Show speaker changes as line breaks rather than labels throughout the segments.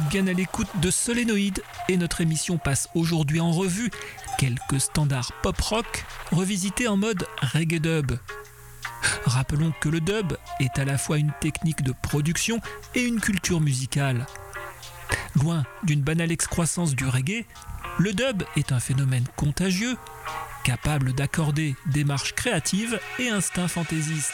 bien à l'écoute de Solénoïde et notre émission passe aujourd'hui en revue quelques standards pop-rock revisités en mode reggae dub. Rappelons que le dub est à la fois une technique de production et une culture musicale. Loin d'une banale excroissance du reggae, le dub est un phénomène contagieux, capable d'accorder démarche créative et instinct fantaisiste.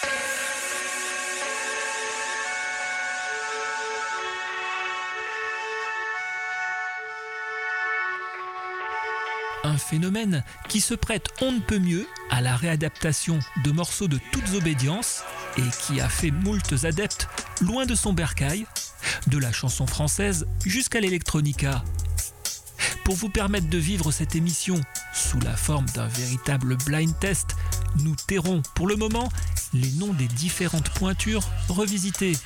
Un phénomène qui se prête on ne peut mieux à la réadaptation de morceaux de toutes obédiences et qui a fait moultes adeptes loin de son bercail, de la chanson française jusqu'à l'électronica. Pour vous permettre de vivre cette émission sous la forme d'un véritable blind test, nous tairons pour le moment les noms des différentes pointures revisitées.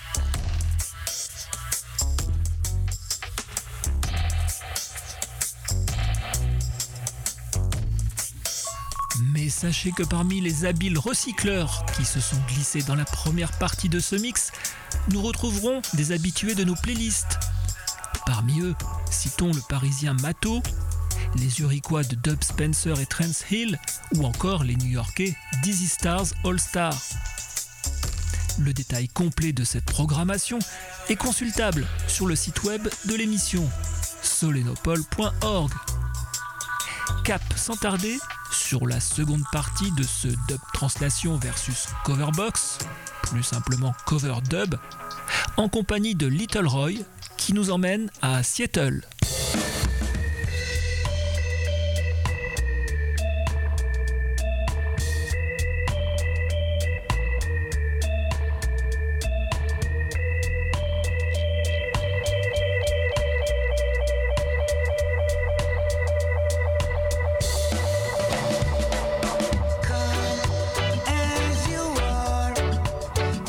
Mais sachez que parmi les habiles recycleurs qui se sont glissés dans la première partie de ce mix, nous retrouverons des habitués de nos playlists. Parmi eux, citons le parisien Mato, les Uriquois de Dub Spencer et Trance Hill, ou encore les New-Yorkais Dizzy Stars All Star. Le détail complet de cette programmation est consultable sur le site web de l'émission, solenopole.org. Cap sans tarder sur la seconde partie de ce dub translation versus coverbox, plus simplement cover dub, en compagnie de Little Roy qui nous emmène à Seattle.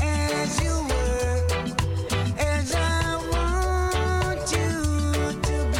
To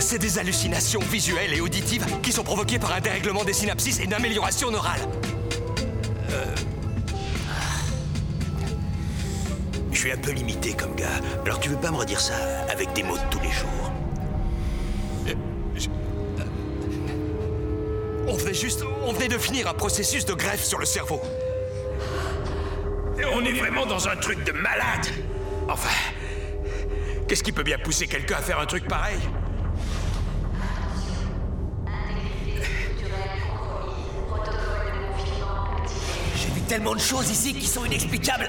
C'est des hallucinations visuelles et auditives qui sont provoquées par un dérèglement des synapses et une amélioration neurale.
Je suis un peu limité comme gars. Alors tu veux pas me redire ça avec des mots de tous les jours?
On venait de finir un processus de greffe sur le cerveau.
Et on est vraiment dans un truc de malade. Enfin, qu'est-ce qui peut bien pousser quelqu'un à faire un truc pareil?
J'ai vu tellement de choses ici qui sont inexplicables.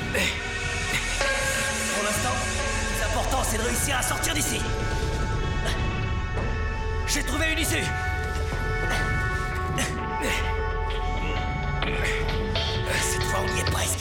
Pour l'instant, le plus important, c'est de réussir à sortir d'ici. J'ai trouvé une issue. Cette fois, on y est presque.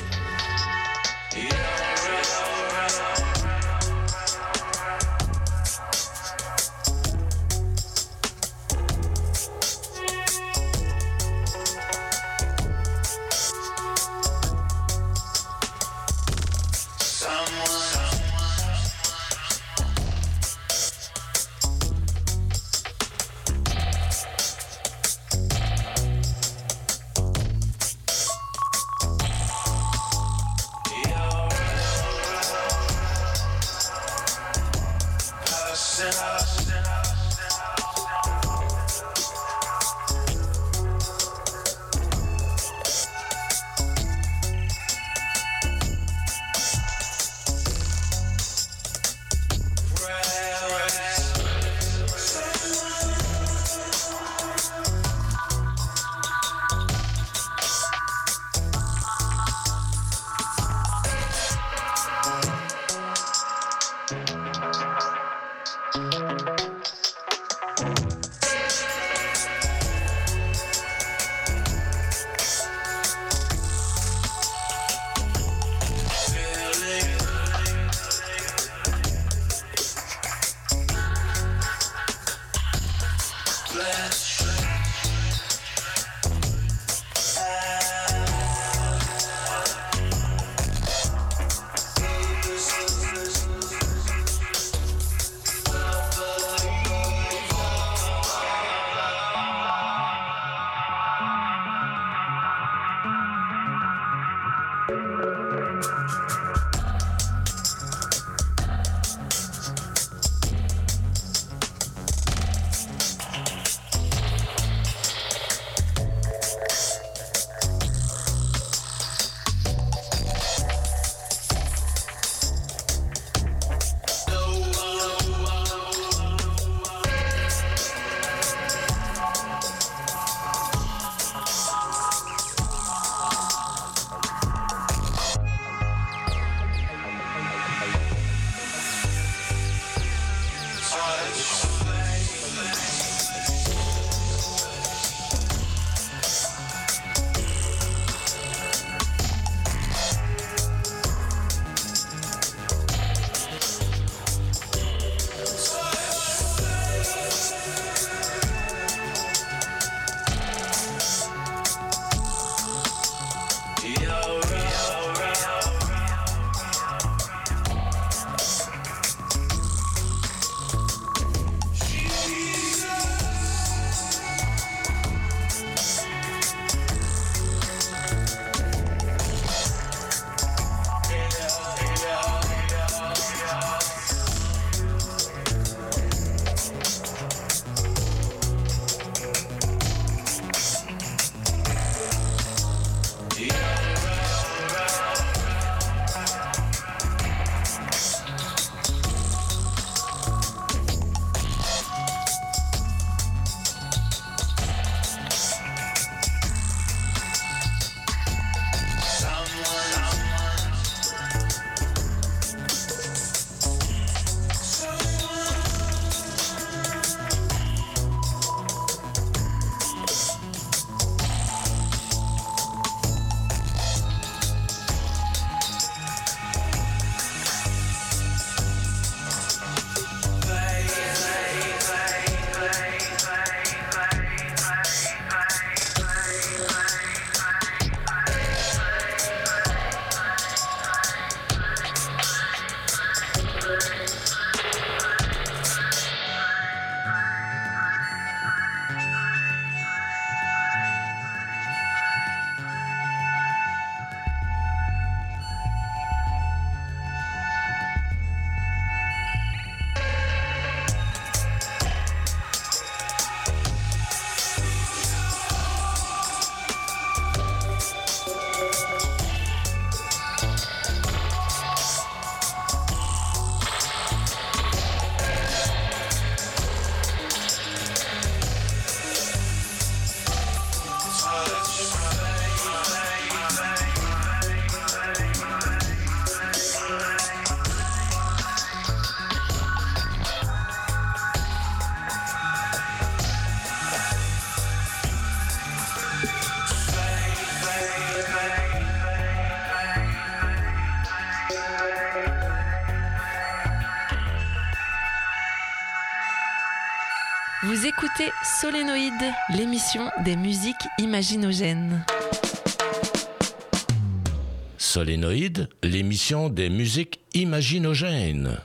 Vous écoutez Solénoïde, l'émission des musiques imaginogènes.
Solénoïde, l'émission des musiques imaginogènes.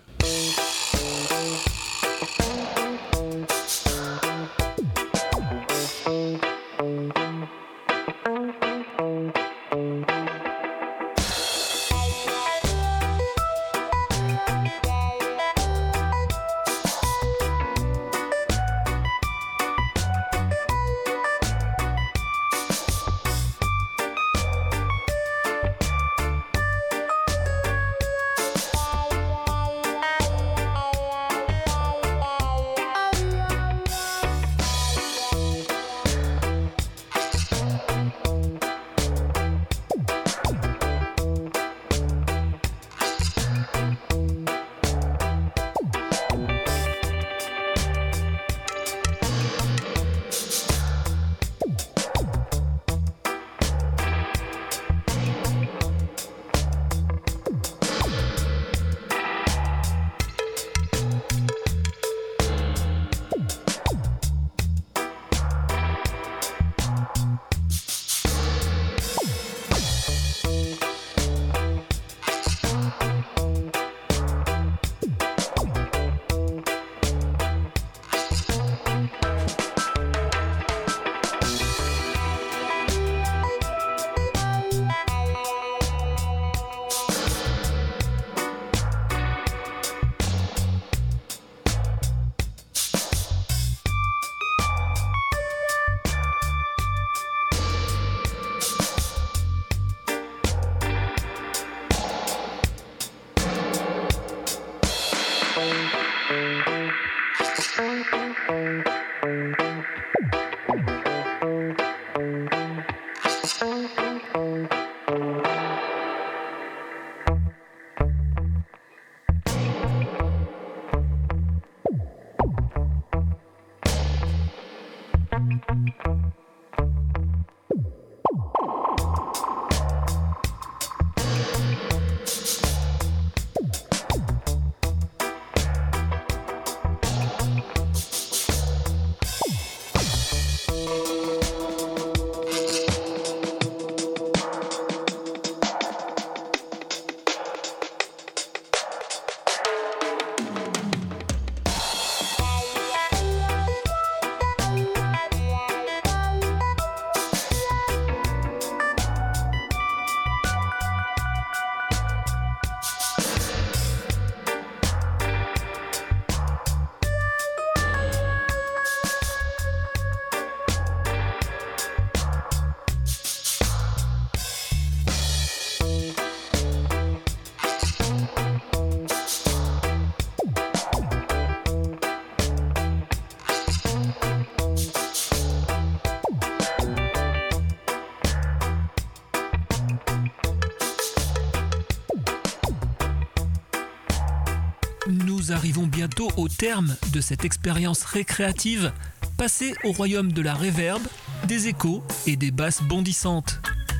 Nous arrivons bientôt au terme de cette expérience récréative, passée au royaume de la réverb, des échos et des basses bondissantes.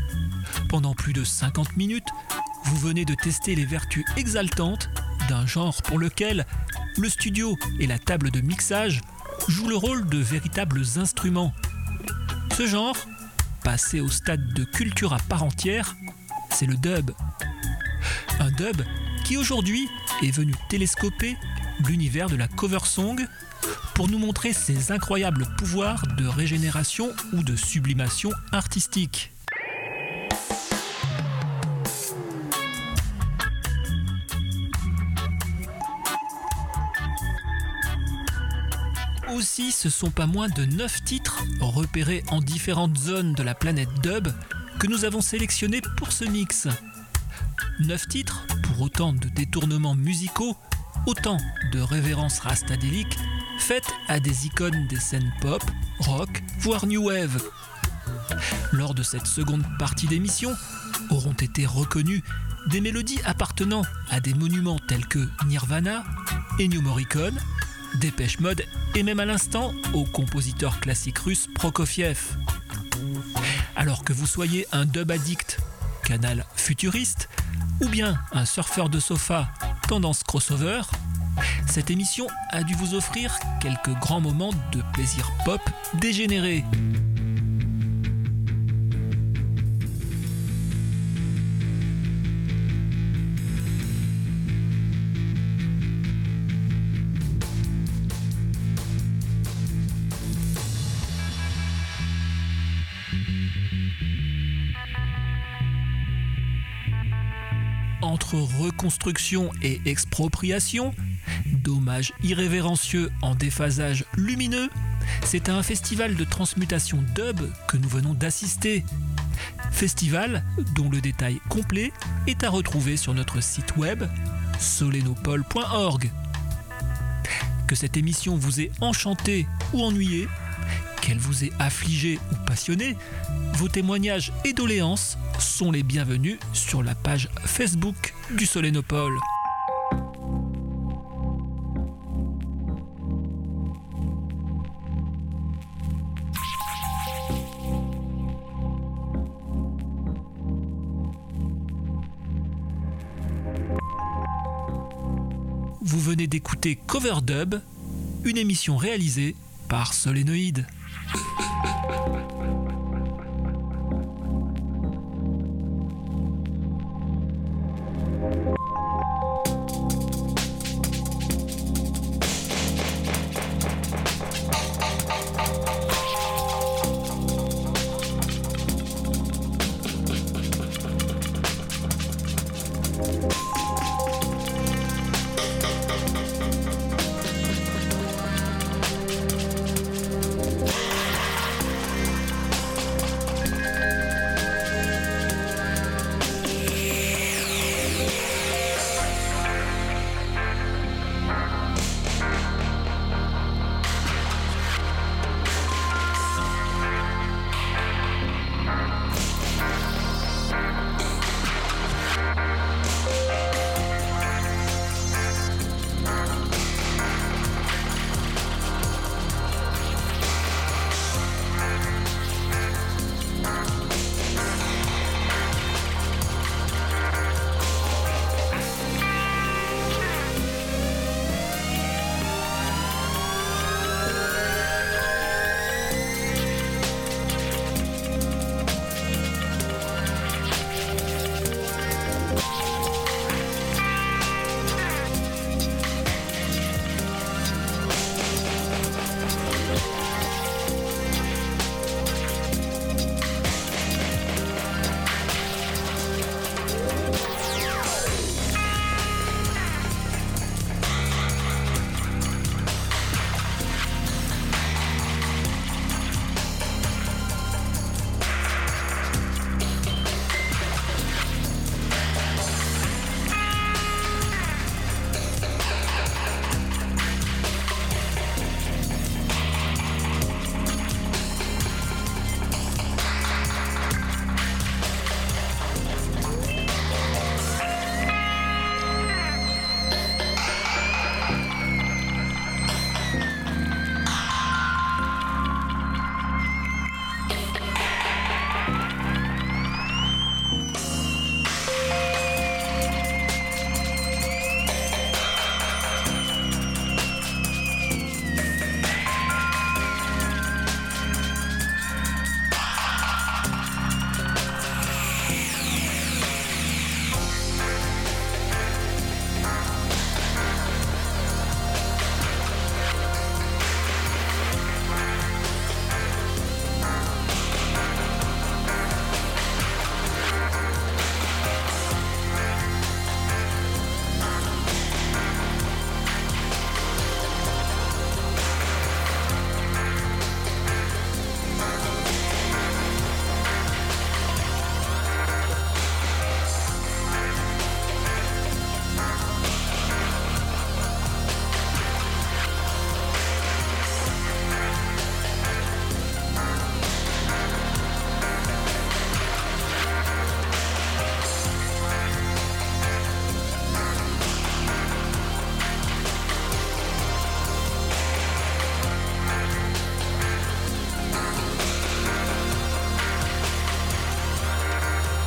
Pendant plus de 50 minutes, vous venez de tester les vertus exaltantes d'un genre pour lequel le studio et la table de mixage jouent le rôle de véritables instruments. Ce genre, passé au stade de culture à part entière, c'est le dub. Un dub qui aujourd'hui est venu télescoper l'univers de la cover song pour nous montrer ses incroyables pouvoirs de régénération ou de sublimation artistique. Aussi, ce sont pas moins de 9 titres repérés en différentes zones de la planète dub que nous avons sélectionnés pour ce mix. 9 titres pour autant de détournements musicaux, autant de révérences rastadéliques faites à des icônes des scènes pop, rock, voire new wave. Lors de cette seconde partie d'émission, auront été reconnues des mélodies appartenant à des monuments tels que Nirvana, Ennio Morricone, Dépêche Mode et même à l'instant au compositeur classique russe Prokofiev. Alors que vous soyez un dub addict, canal futuriste, ou bien un surfeur de sofa, tendance crossover, Cette émission a dû vous offrir quelques grands moments de plaisir pop dégénéré. Entre reconstruction et expropriation, dommages irrévérencieux en déphasage lumineux, c'est à un festival de transmutation dub que nous venons d'assister. Festival dont le détail complet est à retrouver sur notre site web solenopole.org. Que cette émission vous ait enchanté ou ennuyé, qu'elle vous ait affligé ou passionné, vos témoignages et doléances sont les bienvenus sur la page Facebook du Solenopole. Vous venez d'écouter Coverdub, une émission réalisée par Solénoïde.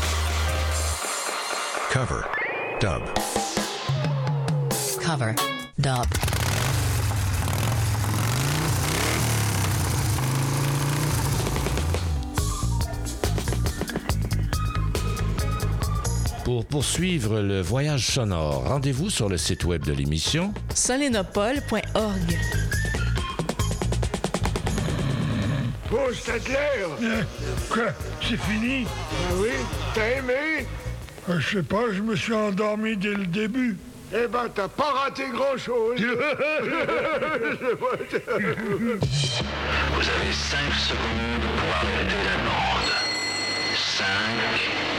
Cover. Dub.
Cover.
Dop.
Pour poursuivre le voyage sonore, rendez-vous sur le site web de l'émission
solenopole.org.
Oh, Stadler!
Quoi? C'est fini?
Ah oui? T'as aimé?
Je sais pas, je me suis endormi dès le début.
Eh ben, t'as pas raté grand-chose.
Vous avez 5 secondes pour arrêter la bande. 5...